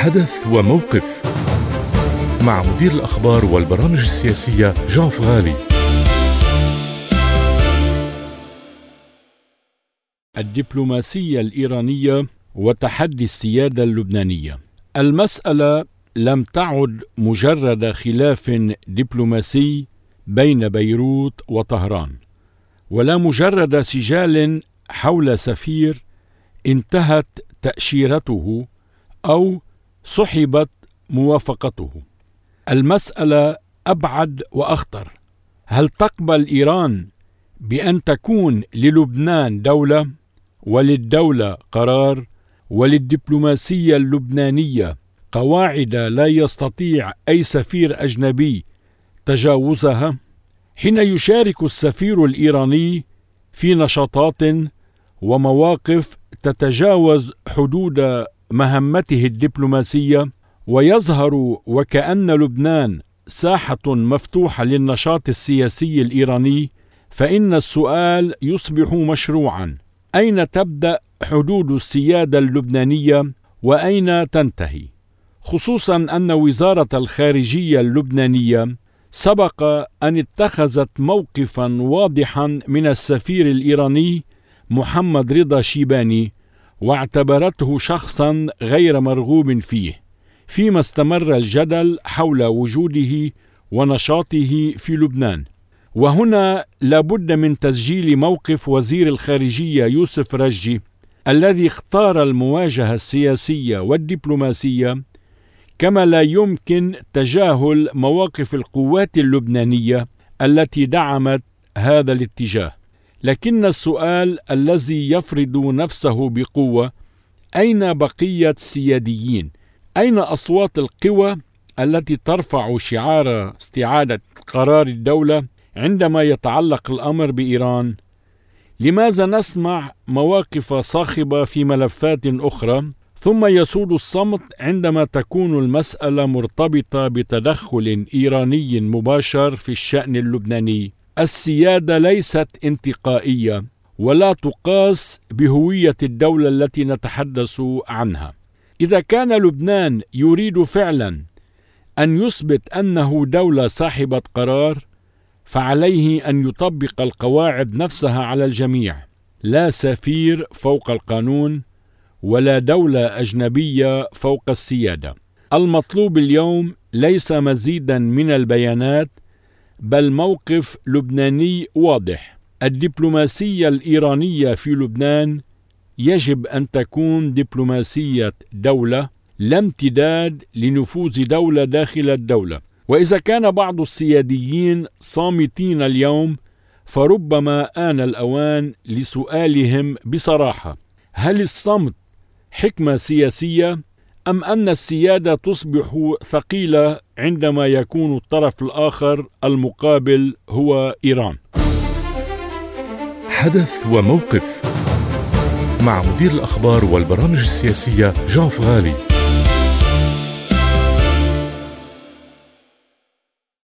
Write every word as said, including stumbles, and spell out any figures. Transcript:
حدث وموقف مع مدير الأخبار والبرامج السياسية جان فغالي. الدبلوماسية الإيرانية وتحدي السيادة اللبنانية. المسألة لم تعد مجرد خلاف دبلوماسي بين بيروت وطهران، ولا مجرد سجال حول سفير انتهت تأشيرته أو سحبت موافقته. المسألة أبعد وأخطر. هل تقبل إيران بأن تكون للبنان دولة، وللدولة قرار، وللدبلوماسية اللبنانية قواعد لا يستطيع أي سفير أجنبي تجاوزها؟ حين يشارك السفير الإيراني في نشاطات ومواقف تتجاوز حدود مهمته الدبلوماسية، ويظهر وكأن لبنان ساحة مفتوحة للنشاط السياسي الإيراني، فإن السؤال يصبح مشروعا: أين تبدأ حدود السيادة اللبنانية وأين تنتهي؟ خصوصا أن وزارة الخارجية اللبنانية سبق أن اتخذت موقفا واضحا من السفير الإيراني محمد رضا شيباني، واعتبرته شخصا غير مرغوب فيه، فيما استمر الجدل حول وجوده ونشاطه في لبنان. وهنا لابد من تسجيل موقف وزير الخارجية يوسف رجي، الذي اختار المواجهة السياسية والدبلوماسية، كما لا يمكن تجاهل مواقف القوات اللبنانية التي دعمت هذا الاتجاه. لكن السؤال الذي يفرض نفسه بقوة: أين بقية السياديين؟ أين أصوات القوى التي ترفع شعار استعادة قرار الدولة عندما يتعلق الأمر بإيران؟ لماذا نسمع مواقف صاخبة في ملفات أخرى، ثم يسود الصمت عندما تكون المسألة مرتبطة بتدخل إيراني مباشر في الشأن اللبناني؟ السيادة ليست انتقائية، ولا تقاس بهوية الدولة التي نتحدث عنها. إذا كان لبنان يريد فعلا أن يثبت أنه دولة صاحبة قرار، فعليه أن يطبق القواعد نفسها على الجميع: لا سفير فوق القانون، ولا دولة أجنبية فوق السيادة. المطلوب اليوم ليس مزيدا من البيانات، بل موقف لبناني واضح. الدبلوماسية الإيرانية في لبنان يجب أن تكون دبلوماسية دولة، لا امتداد لنفوذ دولة داخل الدولة. وإذا كان بعض السياديين صامتين اليوم، فربما آن الأوان لسؤالهم بصراحة: هل الصمت حكمة سياسية، أم أن السيادة تصبح ثقيلة عندما يكون الطرف الآخر المقابل هو إيران؟ حدث وموقف مع مدير الأخبار والبرامج السياسية جان فغالي.